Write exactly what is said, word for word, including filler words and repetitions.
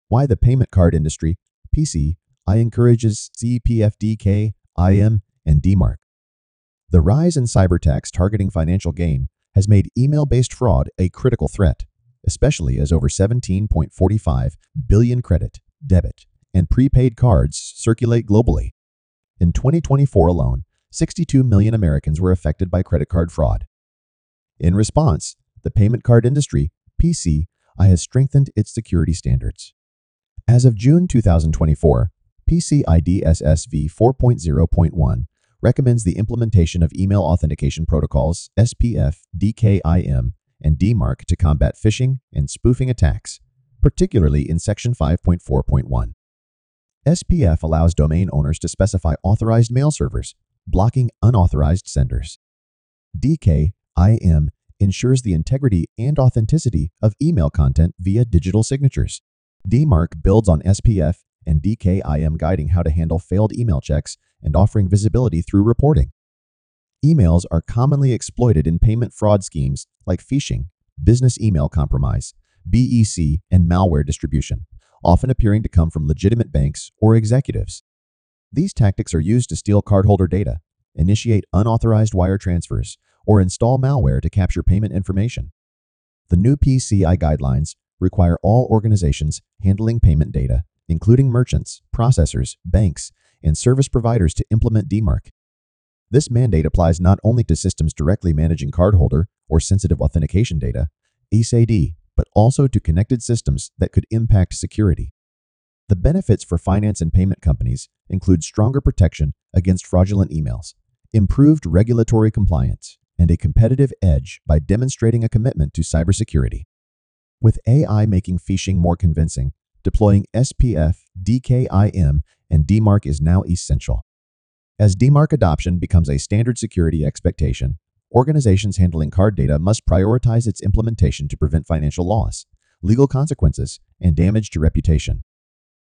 Why the payment card industry, P C I, encourages C P F D K I M and D MARC. The rise in cyberattacks targeting financial gain has made email-based fraud a critical threat, especially as over seventeen point four five billion credit, debit, and prepaid cards circulate globally. In twenty twenty-four alone, sixty-two million Americans were affected by credit card fraud. In response, the payment card industry, P C I, has strengthened its security standards. As of June two thousand twenty-four, P C I D S S V four point oh point one recommends the implementation of email authentication protocols S P F, D K I M, and D MARC to combat phishing and spoofing attacks, particularly in Section five point four point one. S P F allows domain owners to specify authorized mail servers, blocking unauthorized senders. D K I M ensures the integrity and authenticity of email content via digital signatures. D MARC builds on S P F and D K I M, guiding how to handle failed email checks and offering visibility through reporting. Emails are commonly exploited in payment fraud schemes like phishing, business email compromise, B E C, and malware distribution, often appearing to come from legitimate banks or executives. These tactics are used to steal cardholder data, initiate unauthorized wire transfers, or install malware to capture payment information. The new P C I guidelines require all organizations handling payment data, including merchants, processors, banks, and service providers, to implement D MARC. This mandate applies not only to systems directly managing cardholder or sensitive authentication data, S A D, but also to connected systems that could impact security. The benefits for finance and payment companies include stronger protection against fraudulent emails, improved regulatory compliance, and a competitive edge by demonstrating a commitment to cybersecurity. With A I making phishing more convincing, deploying S P F, D K I M, and D MARC is now essential. As D MARC adoption becomes a standard security expectation, organizations handling card data must prioritize its implementation to prevent financial loss, legal consequences, and damage to reputation.